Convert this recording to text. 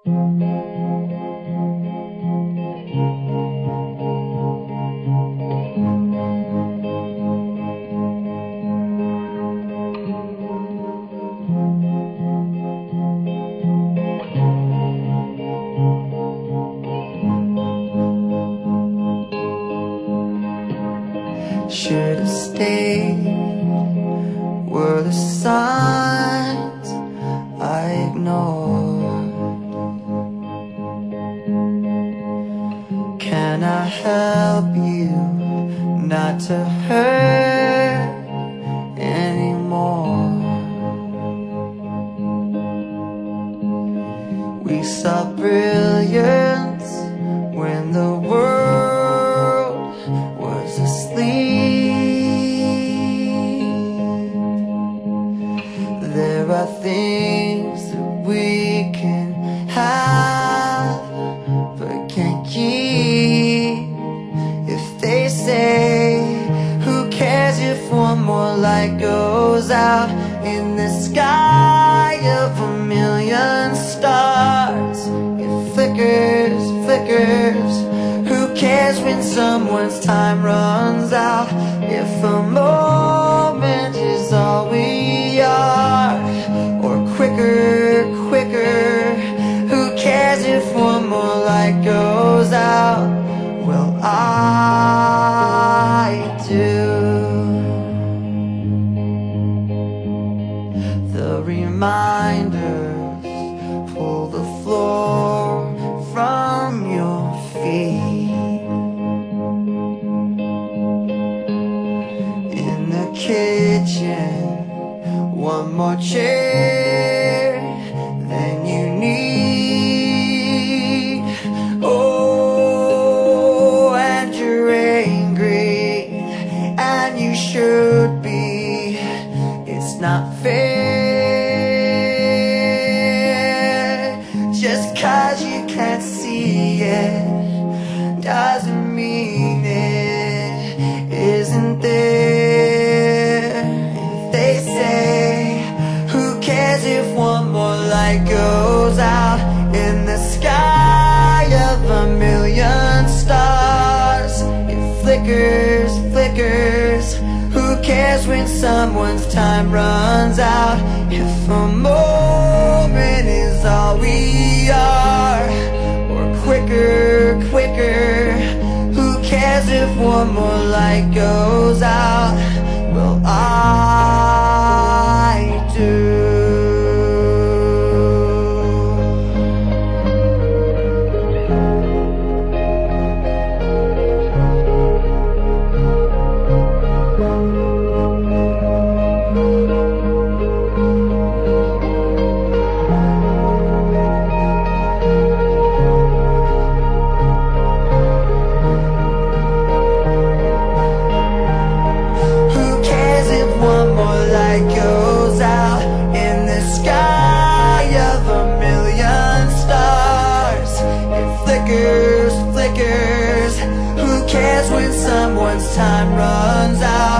Should have stayed, were the signs I ignored. Can I help you not to hurt anymore? We saw brilliance when the world was asleep. There are things that we can have but can't keep. If they say, who cares if one more light goes out in the sky of a million stars? It flickers, flickers. Who cares when someone's time runs out? If a moment is all we are, or quicker, quicker. Who cares if one more light goes out? Well, I do. The reminders pull the floor from your feet. In the kitchen, one more chair than you need. Oh, and you're angry, and you should be. It's not fair. Just 'cause you can't see it doesn't mean it isn't there. If they say, who cares if one more light goes out in the sky of a million stars? It flickers, flickers. Who cares when someone's time runs out? If a moment is all we are, or quicker, quicker. Who cares if one more light goes out? Well, I do. Goes out in the sky of a million stars. It flickers, flickers. Who cares when someone's time runs out?